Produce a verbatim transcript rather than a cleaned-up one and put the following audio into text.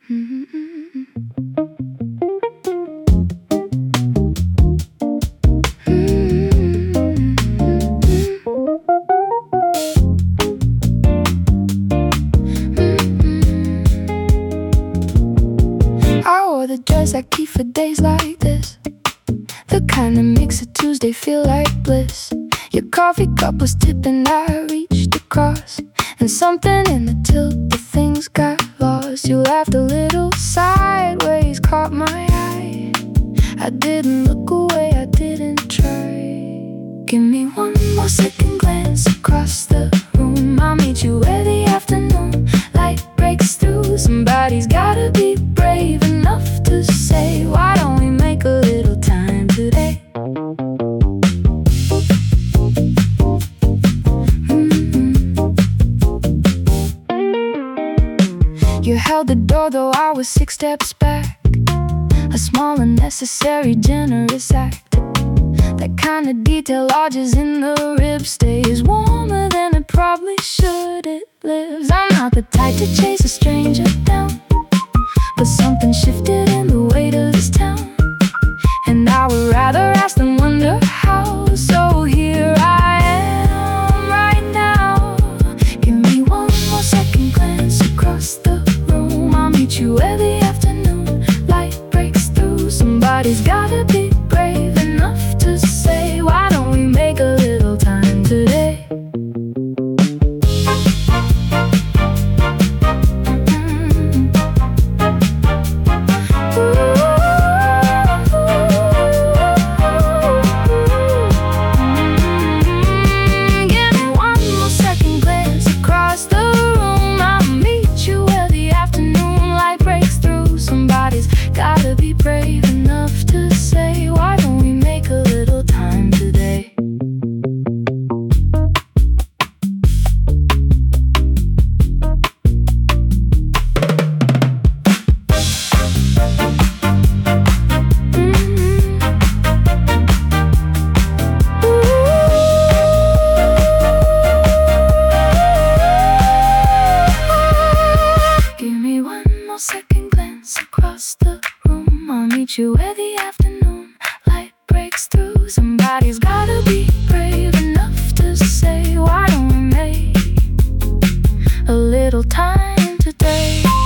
I wore the dress I keep for days like this, the kind that makes a Tuesday feel like bliss. Your coffee cup was tipping, I reached across, and something in the tilt of things got lost. You laughed a little sideways, caught my eye. I didn't look away, I didn't try. Give me one more second glance across the room. I'll meet you where the afternoon light breaks through. Somebody's gotta be brave enough to say, why don't we make a little time today? You held the door though I was six steps back, a small unnecessary generous act. That kind of detail lodges in the ribs, stays warmer than it probably should. It lives. I'm not the type to chase a stranger down, but something shifted in the weight of this town, and I would rather ask than wonder how. So here I am right now. Give me one more second glance across the room. I'll meet you where the afternoon light breaks through. Somebody's gotta be brave enough to say, why don't we make a little time today? Gotta be brave enough to say, why don't we make a little time today? Give me one more second glance across the room. I'll meet you where the afternoon light breaks through. Somebody's gotta be brave enough to say, why don't we make a little time today?